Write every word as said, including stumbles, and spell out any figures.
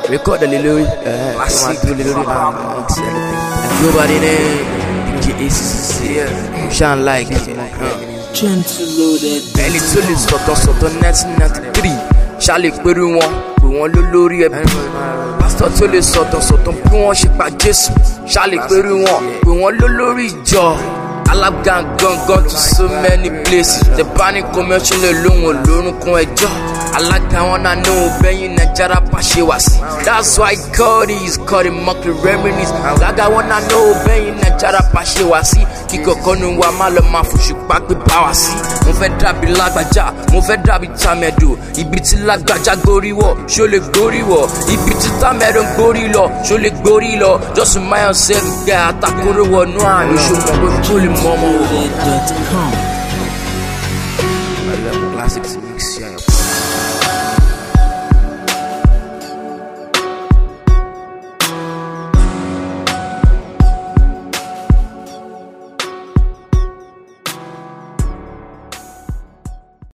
record lé lórí classic lé lórí nobody name D J A C shine like Gentle loaded. ẹni tó lè sọ̀tọ̀ sọ̀tọ̀ nineteen ninety-three ṣáàlè pẹ̀lú wọn pé wọ́n ló lórí ẹbí pásítọ̀ tó lè sọ̀tọ̀ sọ̀tọ̀ bí wọ́n ṣe pa Jésù ṣáàlè pẹ̀lú wọn pé wọ́n ló lórí ìjọ alágan gangan to so many places the panic commercial lóhùn lórúkún ẹjọ́ alága wọn náà ní òbẹ́yìn Nàìjíríà pàṣẹ wá sí that's why God is calling mockery reminisce alága wọn náà ní òbẹ́yìn Nàìjíríà pàṣẹ wá sí kíkọ̀kọ́ ni wa má lọ máa fòṣù pápẹ́ bá wá sí mo fẹ́ dàbí lágbájá mo fẹ́ dàbí tàmẹ̀dò ibi tí lágbájá gorí wọ̀ ṣó lè gorí wọ̀ ibi tí tàmẹ̀dò gorí lọ ṣó lè gorí lọ just remind yourself gẹ́ àtàkùrọ̀ wọnú àmì ṣùgbọ́n pé kó lè mọ́ ọmọ wò. Loaded dot com. I love classics mix.